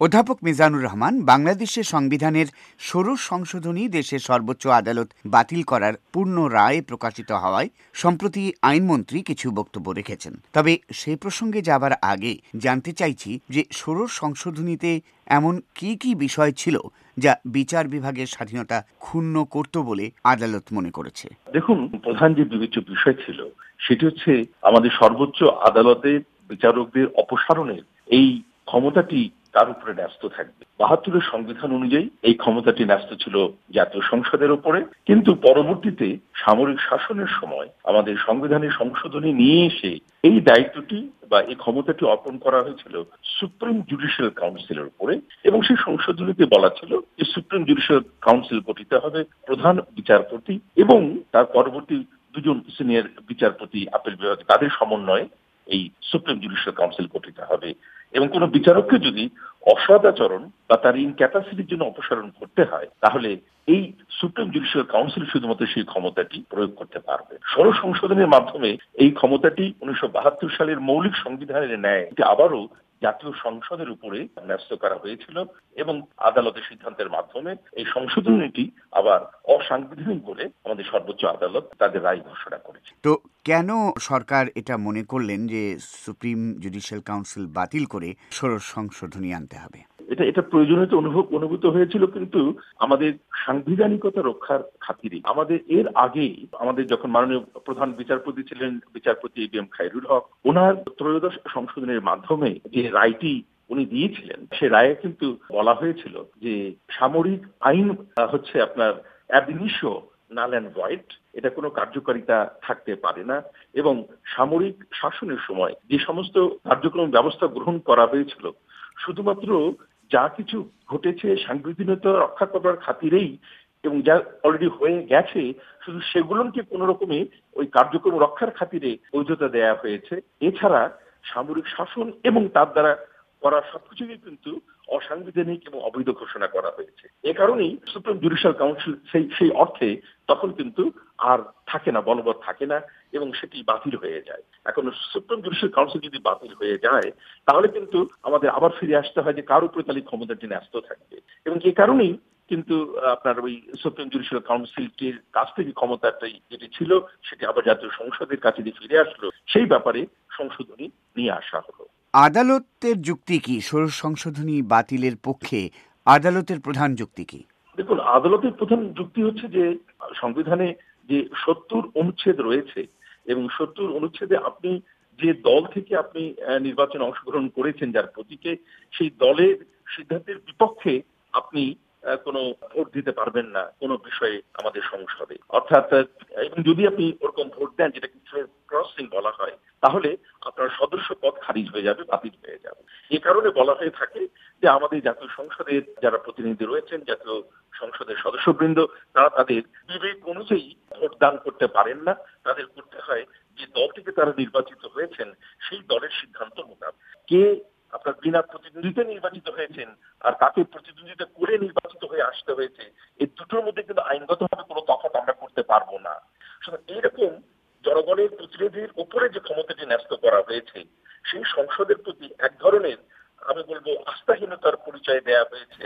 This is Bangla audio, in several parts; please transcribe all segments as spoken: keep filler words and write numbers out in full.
অধ্যাপক মিজানুর রহমান, বাংলাদেশের সংবিধানের ষোড়শ সংশোধনী দেশের সর্বোচ্চ আদালত বাতিল করার পূর্ণ রায় প্রকাশিত হওয়ায় সম্প্রতি আইনমন্ত্রী কিছু বক্তব্য রেখেছেন। তবে সেই প্রসঙ্গে যাবার আগে জানতে চাইছি যে ষোড়শ সংশোধনীতে এমন কি কি বিষয় ছিল যা বিচার বিভাগের স্বাধীনতা ক্ষুণ্ণ করত বলে আদালত মনে করেছে। দেখুন, প্রধান যে বিবেচ্য বিষয় ছিল সেটি হচ্ছে আমাদের সর্বোচ্চ আদালতের বিচারকদের অপসারণের এই ক্ষমতাটি তার উপরে ন্যস্ত থাকবে। বাহাত্তরের সংবিধান অনুযায়ী এই ক্ষমতাটি ন্যস্ত ছিল জাতীয় সংসদের উপরে, কিন্তু পরবর্তীতে সামরিক শাসনের সময় আমাদের সংবিধানের সংশোধনী নিয়ে এসে এই দায়িত্বটি বা এই ক্ষমতাটি অর্পণ করা হয়েছিল সুপ্রিম জুডিশিয়াল কাউন্সিলের উপরে, এবং সেই সংশোধনীতে বলা ছিল যে সুপ্রিম জুডিশিয়াল কাউন্সিল গঠিত হবে প্রধান বিচারপতি এবং তার পরবর্তী দুজন সিনিয়র বিচারপতি আপিল বিভাগ, তাদের সমন্বয়ে এই সুপ্রিম জুডিশিয়াল কাউন্সিল গঠিত হবে। এবং কোন বিচারককে যদি অসদাচরণ বা তার ইনক্যাপাসিটির জন্য অপসারণ করতে হয়, তাহলে এই সুপ্রিম জুডিশিয়াল কাউন্সিল শুধুমাত্র সেই ক্ষমতাটি প্রয়োগ করতে পারবে। ষোড়শ সংশোধনের মাধ্যমে এই ক্ষমতাটি উনিশশো বাহাত্তর সালের মৌলিক সংবিধানের ন্যায় আবারও জাতীয় সংসদের উপরে ন্যস্ত করা হয়েছিল এবং আদালতের সিদ্ধান্তের মাধ্যমে এই সংশোধনীটি আবার অসাংবিধানিক বলে আমাদের সর্বোচ্চ আদালত তাদের রায় ঘোষণা করেছে। তো কেন সরকার এটা মনে করলেন যে সুপ্রিম জুডিশিয়াল কাউন্সিল বাতিল করে ষোড়শ সংশোধনী আনতে হবে? এটা এটা প্রয়োজনীয়তা অনুভব অনুভূত হয়েছিল, কিন্তু আমাদের সাংবিধানিকতা রক্ষার খাতিরে আমাদের এর আগে আমাদের যখন মাননীয় প্রধান বিচারপতি ছিলেন বিচারপতি A B M Khairul Haque, ওনার ত্রয়োদশ সংশোধনের মাধ্যমে যে রায়টি উনি দিয়েছিলেন, সে রায়ে কিন্তু বলা হয়েছিল যে সামরিক আইন হচ্ছে আপনার ab initio null and void, এটা কোনো কার্যকারিতা থাকতে পারে না, এবং সামরিক শাসনের সময় যে সমস্ত কার্যক্রম ব্যবস্থা গ্রহণ করা হয়েছিল শুধুমাত্র যা কিছু ঘটেছে সাংবিধানিকতা রক্ষা করার খাতিরেই এবং যা অলরেডি হয়ে গেছে শুধু সেগুলোকে কোন রকমে ওই কার্যক্রম রক্ষার খাতিরে বৈধতা দেয়া হয়েছে। এছাড়া সামরিক শাসন এবং তার দ্বারা করা সবকিছুকে কিন্তু অসাংবিধানিক এবং অবৈধ ঘোষণা করা হয়েছে। এ কারণেই সুপ্রিম জুডিশিয়াল কাউন্সিল সেই সেই অর্থে তখন কিন্তু আর থাকে না, বলবৎ থাকে না, এবং সেটি বাতিল হয়ে যায়। এখন সুপ্রিম জুডিশিয়াল কাউন্সিল যদি বাতিল হয়ে যায়, তাহলে কিন্তু আমাদের আবার ফিরে আসতে হয় যে কার উপরে তাহলে ক্ষমতাটি ন্যস্ত থাকবে, এবং এই কারণেই কিন্তু আপনার ওই সুপ্রিম জুডিশিয়াল কাউন্সিলটির কাছ থেকে ক্ষমতাটাই যেটি ছিল সেটি আবার জাতীয় সংসদের কাছে যে ফিরে আসলো, সেই ব্যাপারে সংশোধনী নিয়ে আসা হলো। আদালতের যুক্তি কি ষোড়শ সংশোধনী বাতিলের পক্ষে? আদালতের প্রধান যুক্তি কি? দেখুন, আদালতের প্রধান যুক্তি হচ্ছে যে সংবিধানে যে সত্তর অনুচ্ছেদ রয়েছে এবং সত্তর অনুচ্ছেদে আপনি যে দল থেকে আপনি নির্বাচনে অংশগ্রহণ করেছেন যার প্রতীকে, সেই দলের সিদ্ধান্তের বিপক্ষে আপনি কোনো ভোট দিতে পারবেন না কোনো বিষয়ে আমাদের সংসদে। অর্থাৎ এবং যদি আপনি ওরকম ভোট দেন যেটাকে ক্রসিং বলা হয়, তাহলে আপনার সদস্য পদ খারিজ হয়ে যাবে, বাতিল হয়ে যাবে। এ কারণে বলা হয়ে থাকে যে আমাদের জাতীয় সংসদের যারা প্রতিনিধি রয়েছেন, জাতীয় সংসদের সদস্যবৃন্দ, তারা তাদের বিবেক অনুযায়ী ভোট দান করতে পারেন না, তাদের করতে হয় যে দল থেকে তারা নির্বাচিত হয়েছেন সেই দলের সিদ্ধান্ত মোতাবেক। কে আপনার বিনা প্রতিদ্বন্দ্বিতা নির্বাচিত হয়েছেন আর কাকে প্রতিদ্বন্দ্বিতা করে নির্বাচিত হয়ে আসতে হয়েছে, এই দুটোর মধ্যে কিন্তু আইনগতভাবে কোনো তফাৎ আমরা করতে পারবো না। সুতরাং এইরকম জনগণের প্রতিনিধির উপরে যে ক্ষমতাটি ন্যস্ত করা হয়েছে, সেই সংসদের প্রতি এক ধরনের আমি বলবো আস্থাহীনতার পরিচয় দেয়া হয়েছে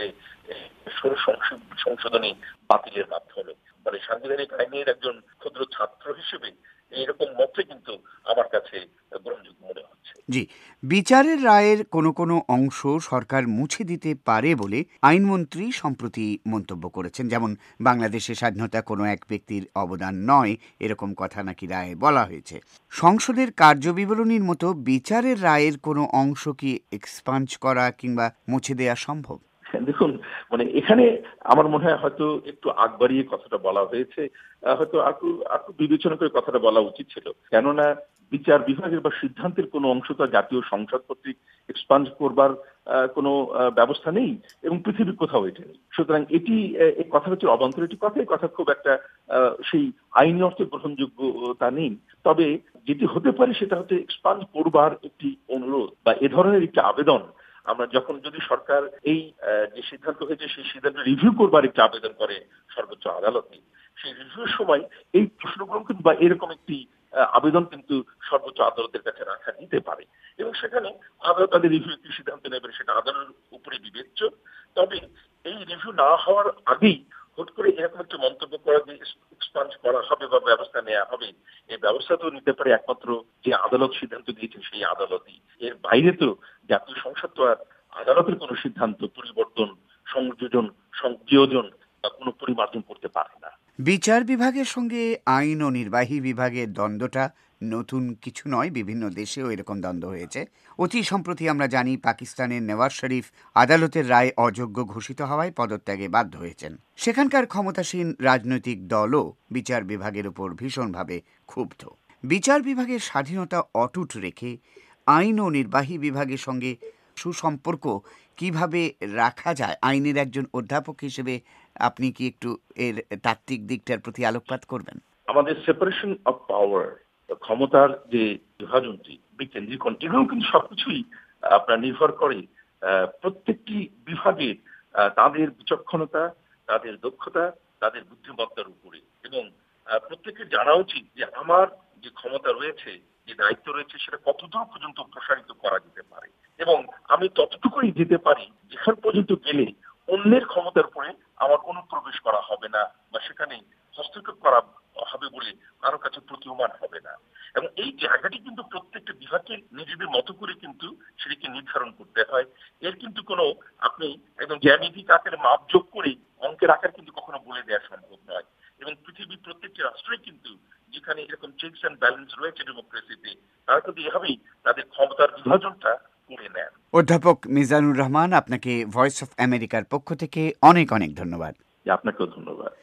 সংশোধনী বাতিলের মাধ্যমে। মানে সাংবিধানিক আইনের একজন ক্ষুদ্র ছাত্র হিসেবে এইরকম মতে কিন্তু আমার কাছে গ্রহণযোগ্য মনে হচ্ছে। জি, বিচারের রায়ের কোনো কোনো অংশ সরকার মুছে দিতে পারে বলে আইনমন্ত্রী সম্প্রতি মন্তব্য করেছেন। যেমন বাংলাদেশের স্বাধীনতা কোনো এক ব্যক্তির অবদান নয়, এরকম কথা নাকি রায়ে বলা হয়েছে। সংসদের কার্যবিবরণীর মতো বিচারের রায়ের কোনো অংশ কি এক্সপাঞ্জ করা কিংবা মুছে দেওয়া সম্ভব? দেখুন, মানে এখানে আমার মনে হয় হয়তো একটু আগ বাড়িয়ে কথাটা বলা হয়েছে, হয়তো একটু একটু বিবেচনা করে কথাটা বলা উচিত ছিল। কেননা বিচার বিভাগের বা সিদ্ধান্তের কোনো অংশ তো জাতীয় সংসদ কর্তৃক এক্সপাঞ্জ করবার কোনো ব্যবস্থা নেই এবং পৃথিবীর কোথাও এটা নেই। সুতরাং এটি এই কথা হচ্ছে অবান্তর একটি কথা, এই কথা খুব একটা সেই আইনি অর্থে গ্রহণযোগ্যতা নেই। তবে যেটি হতে পারে সেটা হচ্ছে এক্সপাঞ্জ করবার একটি অনুরোধ বা এ ধরনের একটি আবেদন। আমরা যখন যদি সরকার এই যে সিদ্ধান্ত হয়েছে সেই সিদ্ধান্ত রিভিউ করবার একটি আবেদন করে সর্বোচ্চ আদালতে, সেই রিভিউর সময় এই প্রশ্নগুলো কিন্তু বা এরকম একটি আবেদন কিন্তু সর্বোচ্চ আদালতের কাছে রাখা যেতে পারে এবং সেখানে আদালত তাদের রিভিউ কি সিদ্ধান্ত নেবে সেটা আদালতের উপরে বিবেচ্য। তবে এই রিভিউ না হওয়ার আগেই হুট করে এরকম একটা মন্তব্য করা যে এক্সপাঞ্জ করা হবে বা ব্যবস্থা নেওয়া হবে, এই ব্যবস্থা তো নিতে পারে একমাত্র যে আদালত সিদ্ধান্ত দিয়েছে সেই আদালতই। এর বাইরে তো জাতীয় সংসদ তো আর আদালতের কোনো সিদ্ধান্ত পরিবর্তন, সংযোজন, সংযোজন বা কোনো পরিমার্জন করতে পারে না। বিচার বিভাগের সঙ্গে আইন ও নির্বাহী বিভাগের দ্বন্দ্বটা নতুন কিছু নয়, বিভিন্ন দেশেও এরকম দ্বন্দ্ব হয়েছে। অতি সম্প্রতি আমরা জানি পাকিস্তানের নেওয়াজ শরীফ আদালতের রায় অযোগ্য ঘোষিত হওয়ায় পদত্যাগে বাধ্য হয়েছেন। সেখানকার ক্ষমতাসীন রাজনৈতিক দলও বিচার বিভাগের উপর ভীষণভাবে ক্ষুব্ধ। বিচার বিভাগের স্বাধীনতা অটুট রেখে আইন ও নির্বাহী বিভাগের সঙ্গে সুসম্পর্ক কিভাবে রাখা যায়, আইনের একজন অধ্যাপক হিসেবে আপনি কি একটু এর তাত্ত্বিক দিকটার প্রতি আলোকপাত করবেন? আমাদের সেপারেশন অফ পাওয়ার, ক্ষমতার যে বিভাজনটি, বিকেন্দ্রীকরণ, এগুলো কিন্তু সবকিছুই আপনার নির্ভর করে প্রত্যেকটি বিভাগে তাদের বিচক্ষণতা, তাদের দক্ষতা, তাদের বুদ্ধিমত্তার উপরে। এবং প্রত্যেকের জানা উচিত যে আমার যে ক্ষমতা রয়েছে, যে দায়িত্ব রয়েছে, সেটা কতদূর পর্যন্ত প্রসারিত করা যেতে পারে এবং আমি ততটুকুই যেতে পারি যেখান পর্যন্ত গেলে অন্যের ক্ষমতার উপরে আমার অনুপ্রবেশ করা হবে না বা সেখানে হস্তক্ষেপ করা হবে বলে কারো কাছে প্রতীয়মান হবে না। এবং এই জায়গাটি কিন্তু প্রত্যেকটা বিভাগকে নিজেদের মতো করে কিন্তু সেটিকে নির্ধারণ করতে হয়। এর কিন্তু কোনো আপনি একদম জ্যামিতিক আকারে মাপ যোগ করে অঙ্কের আকার কিন্তু কখনো বলে দেওয়া সম্ভব নয়। এবং পৃথিবীর প্রত্যেকটি রাষ্ট্রই কিন্তু যেখানে এরকম চেকস অ্যান্ড ব্যালেন্স রয়েছে ডেমোক্রেসিতে, তারা কিন্তু এভাবেই তাদের ক্ষমতার বিভাজনটা করে নেন। অধ্যাপক মিজানুর রহমান, আপনাকে ভয়েস অফ আমেরিকার পক্ষ থেকে অনেক অনেক ধন্যবাদ। আপনাকেও ধন্যবাদ।